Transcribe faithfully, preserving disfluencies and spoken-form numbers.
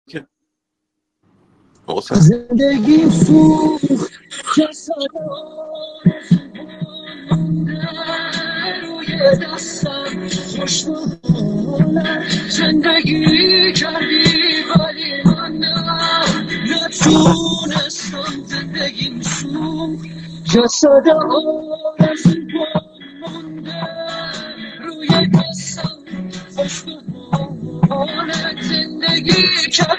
که زندگیم سوخت جسد روی دستم خوشبالم زندگی کردی ولی من نه نتونستم زندگیم سوخت جسد آرزوان مونده روی دستم خوشبالم زندگی کردی